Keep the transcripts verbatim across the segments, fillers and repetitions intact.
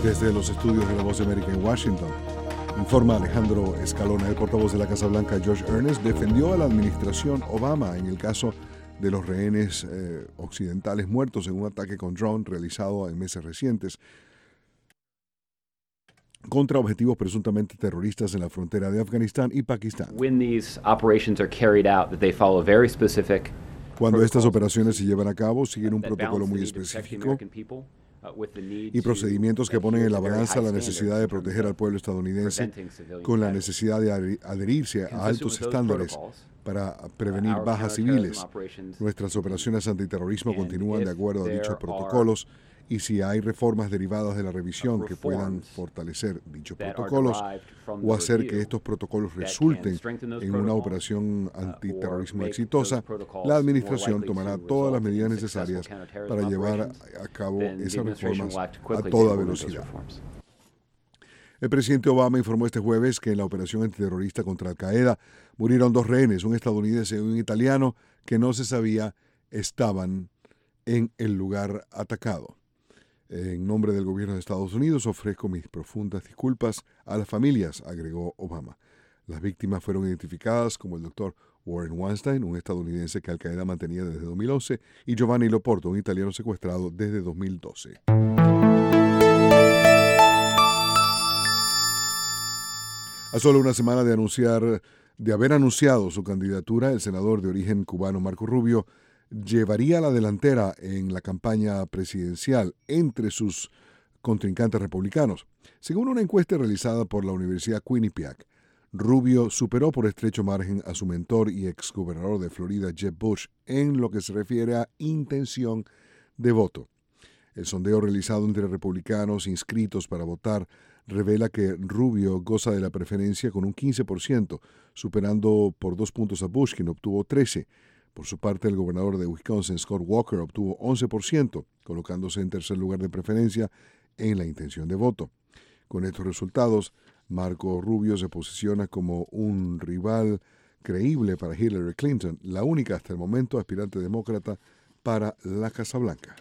Desde los estudios de La Voz de América en Washington, informa Alejandro Escalona. El portavoz de la Casa Blanca, Josh Earnest, defendió a la administración Obama en el caso de los rehenes eh, occidentales muertos en un ataque con drone realizado en meses recientes contra objetivos presuntamente terroristas en la frontera de Afganistán y Pakistán. When these operations are carried out, that they follow very specific Cuando estas operaciones se llevan a cabo, siguen un protocolo muy específico y procedimientos que ponen en la balanza la necesidad de proteger al pueblo estadounidense con la necesidad de adherirse a altos estándares para prevenir bajas civiles. Nuestras operaciones antiterrorismo continúan de acuerdo a dichos protocolos, y si hay reformas derivadas de la revisión que puedan fortalecer dichos protocolos o hacer que estos protocolos resulten en una operación antiterrorismo exitosa, la administración tomará todas las medidas necesarias para llevar a cabo esas reformas a toda velocidad. El presidente Obama informó este jueves que en la operación antiterrorista contra Al-Qaeda murieron dos rehenes, un estadounidense y un italiano, que no se sabía estaban en el lugar atacado. En nombre del gobierno de Estados Unidos ofrezco mis profundas disculpas a las familias, agregó Obama. Las víctimas fueron identificadas como el doctor Warren Weinstein, un estadounidense que Al-Qaeda mantenía desde dos mil once, y Giovanni Loporto, un italiano secuestrado desde dos mil doce. A solo una semana de anunciar, de haber anunciado su candidatura, el senador de origen cubano Marco Rubio llevaría la delantera en la campaña presidencial entre sus contrincantes republicanos. Según una encuesta realizada por la Universidad Quinnipiac, Rubio superó por estrecho margen a su mentor y exgobernador de Florida, Jeb Bush, en lo que se refiere a intención de voto. El sondeo realizado entre republicanos inscritos para votar revela que Rubio goza de la preferencia con un quince por ciento, superando por dos puntos a Bush, quien obtuvo trece por ciento. Por su parte, el gobernador de Wisconsin, Scott Walker, obtuvo once por ciento, colocándose en tercer lugar de preferencia en la intención de voto. Con estos resultados, Marco Rubio se posiciona como un rival creíble para Hillary Clinton, la única hasta el momento aspirante demócrata para la Casa Blanca.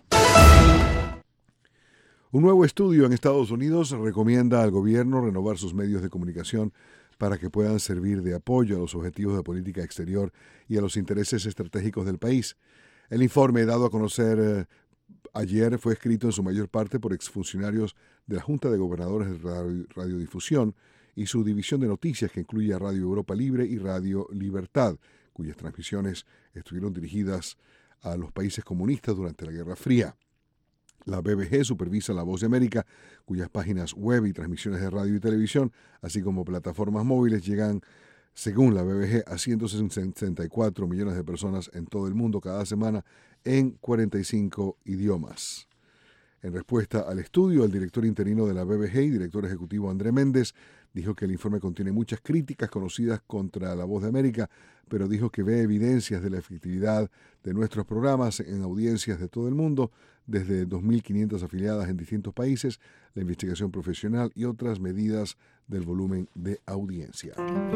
Un nuevo estudio en Estados Unidos recomienda al gobierno renovar sus medios de comunicación para que puedan servir de apoyo a los objetivos de política exterior y a los intereses estratégicos del país. El informe dado a conocer eh, ayer fue escrito en su mayor parte por exfuncionarios de la Junta de Gobernadores de Radio, Radiodifusión y su división de noticias, que incluye a Radio Europa Libre y Radio Libertad, cuyas transmisiones estuvieron dirigidas a los países comunistas durante la Guerra Fría. La B B G supervisa La Voz de América, cuyas páginas web y transmisiones de radio y televisión, así como plataformas móviles, llegan, según la B B G, a ciento sesenta y cuatro millones de personas en todo el mundo cada semana en cuarenta y cinco idiomas. En respuesta al estudio, el director interino de la B B G y director ejecutivo André Méndez dijo que el informe contiene muchas críticas conocidas contra La Voz de América, pero dijo que ve evidencias de la efectividad de nuestros programas en audiencias de todo el mundo, desde dos mil quinientas afiliadas en distintos países, la investigación profesional y otras medidas del volumen de audiencia.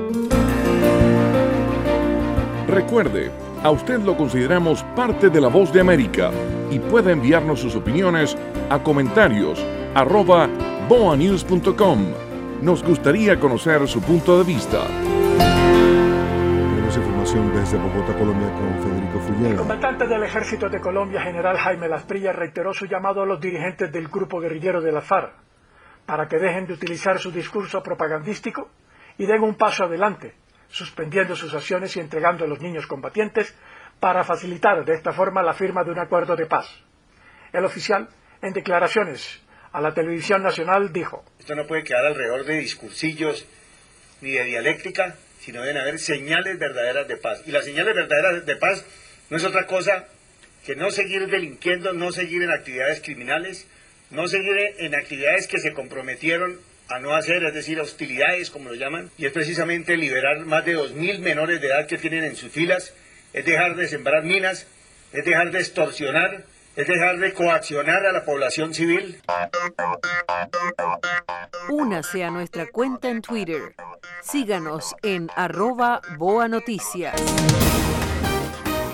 Recuerde, a usted lo consideramos parte de La Voz de América y puede enviarnos sus opiniones a comentarios arroba boa news punto com. Nos gustaría conocer su punto de vista. Tenemos información desde Bogotá, Colombia, con Federico Fulleda. El comandante del Ejército de Colombia, general Jaime Lasprilla, reiteró su llamado a los dirigentes del grupo guerrillero de las FARC para que dejen de utilizar su discurso propagandístico y den un paso adelante, suspendiendo sus acciones y entregando a los niños combatientes para facilitar de esta forma la firma de un acuerdo de paz. El oficial, en declaraciones a la televisión nacional, dijo: esto no puede quedar alrededor de discursillos ni de dialéctica, sino deben haber señales verdaderas de paz. Y las señales verdaderas de paz no es otra cosa que no seguir delinquiendo, no seguir en actividades criminales, no seguir en actividades que se comprometieron a no hacer, es decir, hostilidades, como lo llaman, y es precisamente liberar más de dos mil menores de edad que tienen en sus filas, es dejar de sembrar minas, es dejar de extorsionar, es dejar de coaccionar a la población civil. Únase a nuestra cuenta en Twitter. Síganos en arroba Boa Noticias.